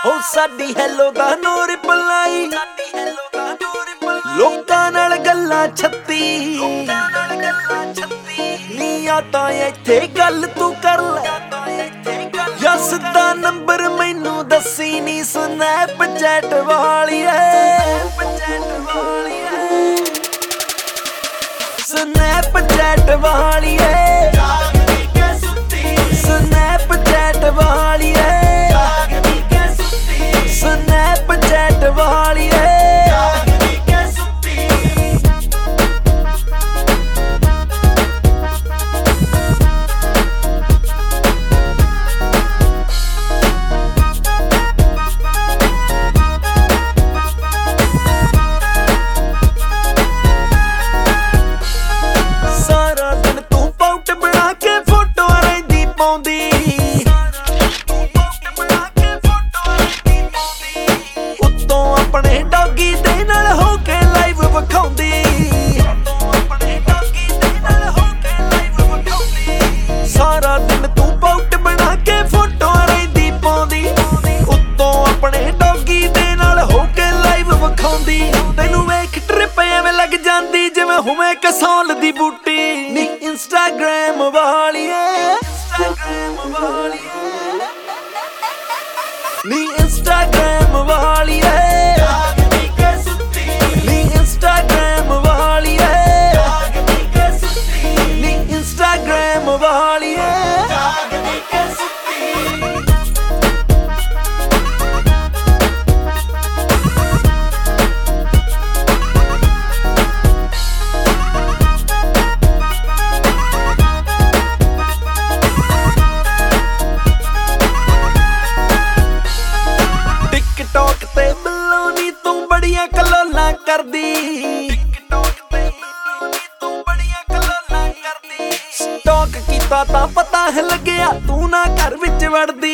ਹੋ ਸਾਡੀ ਹੈਲੋ ਦਾ no reply, ਲੋਕਾਂ ਨਾਲ ਗੱਲਾਂ ਛੱਤੀ ਨੀ ਆ ਤਾਂ ਇੱਥੇ ਗੱਲ ਤੂੰ ਕਰ ਲੈ ਜਾਂ ਸਿੱਧਾ ਨੰਬਰ ਮੈਨੂੰ ਦੱਸੀ ਨੀ ਸਨੈਪਚੈਟ ਵਾਲੀਏ, ਸਨੈਪਚੈਟ ਵਾਲੀਏ, ਸਨੈਪਚੈਟ ਵਾਲੀਏ, ਸਨੈਪਚੈਟ ਵਾਲੀਏ। ਸਾਰਾ ਦਿਨ ਤੂੰ ਪਾਊਟ ਬਣਾ ਕੇ ਫੋਟੋਆਂ ਰਹਿੰਦੀ ਪਾਉਂਦੀ, ਉੱਤੋਂ ਆਪਣੇ ਡੌਗੀ ਦੇ ਨਾਲ ਹੋ ਕੇ ਲਾਈਵ ਵਿਖਾਉਂਦੀ, ਸਾਰਾ ਦਿਨ ਤੂੰ ਪਾਊਟ ਬਣਾ ਕੇ ਫੋਟੋਆਂ ਰਹਿੰਦੀ ਪਾਉਂਦੀ, ਉੱਤੋਂ ਆਪਣੇ ਡੌਗੀ ਦੇ ਨਾਲ ਹੋ ਕੇ ਲਾਈਵ ਵਿਖਾਉਂਦੀ। ਤੈਨੂੰ ਵੇਖ ਟ੍ਰਿਪ ਐਵੇਂ ਲੱਗ ਜਾਂਦੀ ਜਿਵੇਂ ਹੋਵੇ ਕਸੌਲ ਦੀ ਬੂਟੀ ਨੀ ਇੰਸਟਾਗ੍ਰਾਮ ਵਾਲੀਏ, ਨੀ ਇੰਸਟਾਗ੍ਰਾਮ ਵਾਲੀਏ, ਨੀ ਇੰਸਟਾਗ੍ਰਾਮ ਵਾਲੀਏ, ਨੀ ਇੰਸਟਾਗ੍ਰਾਮ ਵਾਲੀਏ। ਟਿਕਟੌਕ ਤੇ ਬਿੱਲੋਂ ਨੀ ਤੂੰ ਬੜੀਆਂ ਕਲੋਲਾਂ ਕਰਦੀ, ਸਟਾਕ ਕੀਤਾ ਤਾਂ ਪਤਾ ਹੈ ਲੱਗਿਆ ਤੂੰ ਨਾ ਘਰ ਵਿੱਚ ਵੜਦੀ,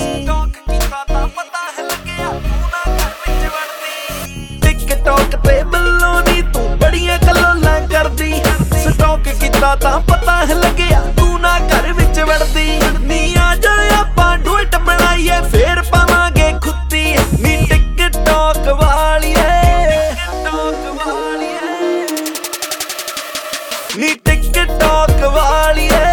ਟਿਕਟੌਕ ਤੇ ਬਿੱਲੋਂ ਨੀ ਤੂੰ ਬੜੀਆਂ ਕਲੋਲਾਂ ਕਰਦੀ, ਸਟਾਕ ਕੀਤਾ ਤਾਂ ਪਤਾ ਹੈ ਲੱਗਿਆ ਤੂੰ ਨਾ ਘਰ ਵਿੱਚ ਵੜਦੀ। ਨੀ ਆ ਜਾ ਆਪਾਂ ਡੁਇਟ ਬਣਾਈਏ ਫੇਰ ਪਾਵਾਂਗੇ ਖੁੱਤੀ ਨੀ ਟਿਕਟੌਕ ਵਾਲੀਏ, ਨੀ ਟਿਕਟੌਕ ਵਾਲੀਏ।